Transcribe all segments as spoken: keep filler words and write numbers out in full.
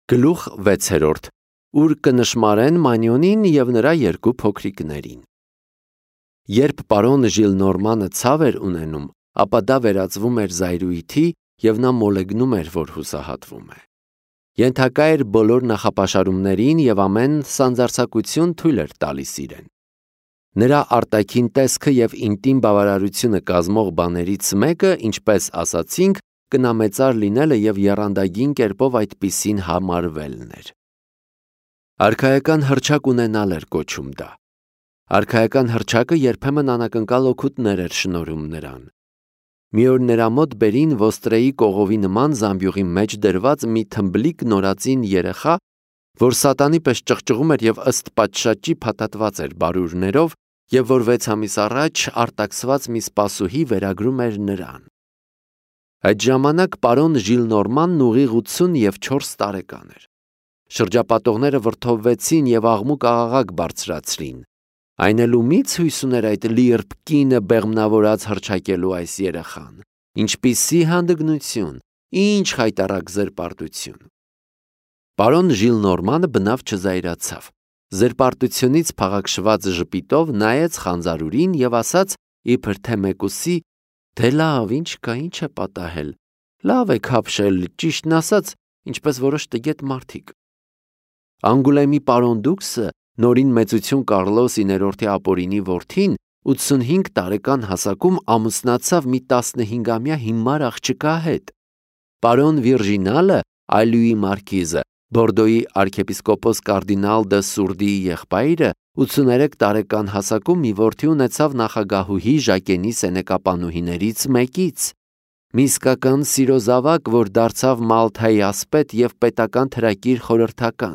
Գլուխ վեցերորդ, ուր կնշմարեն Մանյոնին և նրա երկու փոքրիկներին։ Երբ պարոն Ժիլնորմանը ցավ էր ունենում, ապա դա վերածվում էր զայրույթի և նա մոլեգնում էր, որ հուսահատվում է։ Ենթակա էր բոլոր նախապաշարումներին և ամեն սանձարձակություն թույլ էր տալիս իրեն։ Նրա արտաքին տեսքը և ինտիմ բավարարությունը կազմող բաներից մեկը, ինչպես ասացինք, կնամեծար լինելը և եռանդագին կերպով այդպիսին համարվելն էր։ Արքայական հռչակ ունենալ էր կոչում դա։ Արքայական հռչակը երբեմն անակնկալ օգուտներ էր շնորհում նրան։ Մի օր նրա մոտ բերին ոստրեի կողովի նման զամբյուղի մեջ դրված մի թմբլիկ նորածին երեխա, որ սատանի պես ճղճղում էր և ըստ պատշաճի փաթաթված էր բարուրներով և որ վեց ամիս առաջ արտաքսված մի սպասուհի վերագրում էր նրան։ Այդ ժամանակ պարոն Ժիլնորմանն ուղիղ ութսունչորս տարեկան էր։ Շրջապատողները վրդովվեցին և աղմուկ-աղաղակ բարձրացրին։ Այն էլ ումի՞ց հույս ուներ այդ լիրբ կինը բեղմնավորած հռչակելու այս երեխան։ Ինչպիսի հանդգնություն, ինչ խայտառակ զրպարտություն։ Պարոն Ժիլնորմանը բնավ չզայրացավ։ Զրպարտությունից փաղաքշված ժպիտով նայեց խանձարուրին և ասաց, իբր թե մեկուսի. «Դե լավ, ինչ կա, ինչ է պատահել։ Լավ է քափշել, ճիշտն ասած, ինչպես որոշ տգետ մարդիկ»։ Անգուլեմի պարոն Դուքսը, նորին մեծություն Կառլոսի ներորդի ապօրինի որդին, ութսունհինգ տարեկան հասակում ամուսնացավ մի տասնհինգամյա հիմար աղջկա հետ։ Պարոն Վիրջինալը, Այլյուի մարքիզը, Բորդոյի արքեպիսկոպոս կարդինալ դը Սուրդիի եղբայրը, ութսուներեք տարեկան հասակում մի որդի ունեցավ նախագահուհի Ժակենի սենեկապանուհիներից մեկից։ Մի իսկական սիրո զավակ, որ դարձավ Մալթայի ասպետ և պետական թրակիր խորհրդական։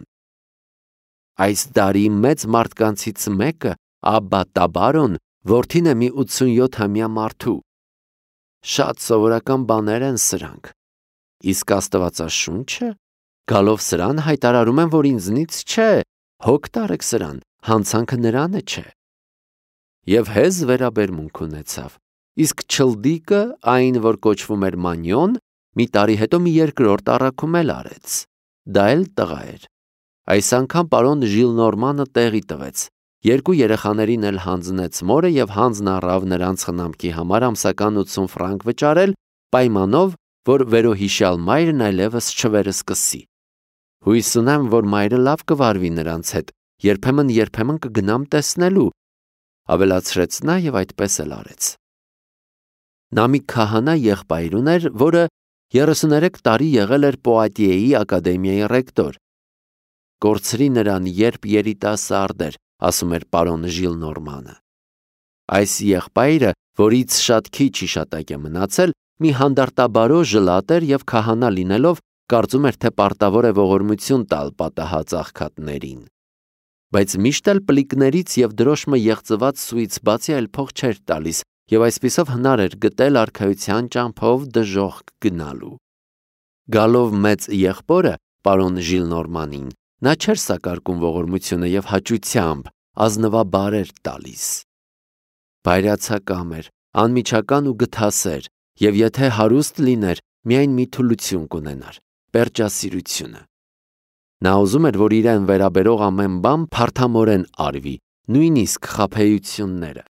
Այս դարի մեծ մարդկանցից մեկը, Աբբա Տաբարոն, որդին է մի ութսունյոթամյա մարդու։ Շատ սովորական բաներ են սրանք։ Իսկ Աստվածաշունչը, գալով սրան հայտարարում եմ, որ ինձնից չէ, հոգ տարեք սրան, հանցանքը նրանը չէ։ Եվ հեզ վերաբերմունք ունեցավ։ Իսկ չլդիկը, այն, որ կոչվում էր Մանյոն, մի տարի հետո մի երկրորդ առաքում էլ արեց։ Դա էլ տղա էր։ Այս անգամ պարոն Ժիլնորմանը տեղի տվեց։ Երկու երեխաներին էլ հանձնեց մորը և հանձն առավ նրանց խնամքի համար ամսական ութսուն ֆրանկ վճարել, պայմանով, որ վերոհիշյալ մայրն այլևս չվերսկսի։ Հույս ունեմ, որ մայրը լավ կվարվի նրանց հետ, երբեմն-երբեմն կգնամ տեսնելու, ավելացրեց նա և այդպես էլ արեց։ Նա մի քահանա եղբայր ուներ, որը երեսուներեք տարի եղել էր Պոատիեի ակադեմիայի ռեկտոր։ Կորցրի նրան, երբ երիտասարդ էր, ասում էր պարոն Ժիլնորմանը։ Այս եղբայրը, որից շատ քիչ հիշատակ է մնացել, մի հանդարտաբարո ժլատ էր և քահանա լինելով, կարծում էր, թե պարտավոր է ողորմություն տալ պատահած աղքատներին։ Բայց միշտ էլ պլիկներից և դրոշմը եղծված սուից բացի այլ փող չէր տալիս և այսպիսով հնար էր գտել արքայության ճամփով դժոխք գնալու։ Գալով մեծ եղբորը, պարոն Ժիլնորմանին, նա չէր սակարկում ողորմությունը և հաճությամբ ազնվաբար էր տալիս։ Բայրացակամ էր, անմիջական ու գթասեր, և եթե հարուստ լիներ, միայն մի թուլություն կունենար՝ պերճասիրությունը։ Նա ուզում էր, որ իրեն վերաբերող ամեն բան փարթամորեն արվի, նույնիսկ խաբեությունները։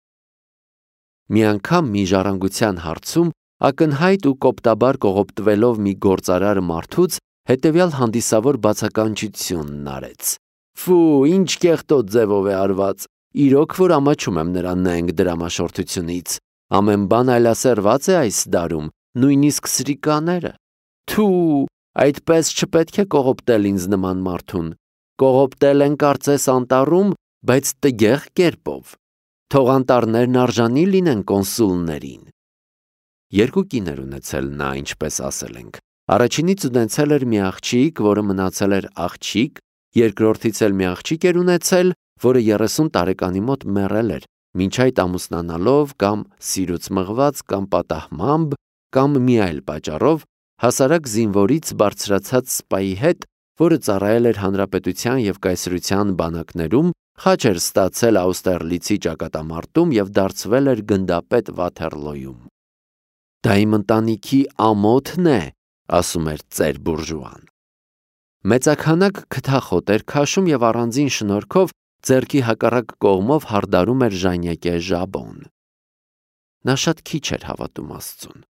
Մի անգամ մի ժառանգության հարցում ակնհայտ ու կոպտաբար կողոպտվելով մի գործարար մարդուց հետևյալ հանդիսավոր բացականչությունն արեց. «Ֆու, ինչ կեղտոտ ձևով է արված, իրոք որ ամաչում եմ նրա նենգ դրամաշորթությունից, ամեն բան այլասերված է այս դարում, նույնիսկ սրիկաները։ Թու, այդպես չպետք է կողոպտել ինձ նման մարդուն, կողոպտել են կարծես անտառում, բայց տգեղ կերպով, թող անտառներն արժանի լինեն կոնսուլներին»։ Երկու կին էր ունեցել նա, ինչպես ասել ենք։ Առաջինից ունեցել էր մի աղջիկ, որը մնացել էր աղջիկ, երկրորդից էլ մի աղջիկ էր ունեցել, որը երեսուն տարեկանի մոտ մեռել էր, մինչ այդ ամուսնանալով կամ սիրուց մղված կամ պատահմամբ կամ մի այլ պատճառով հասարակ զինվորից բարձրացած սպայի հետ, որը ծառայել էր հանրապետության և կայսրության բանակներում, խաչ էր ստացել Աուստերլիցի ճակատամարտում և դարձվել էր գնդապետ Վաթերլոյում։ Դա իմ ընտանիքի ամոթն է, ասում էր ծեր բուրժուան։ Մեծաքանակ քթախոտ էր քաշում և առանձին շնորհքով ձեռքի հակառակ կողմով հարդարում էր ժանյակե ժաբոն։ Նա շատ քիչ էր հավատում Աստծուն։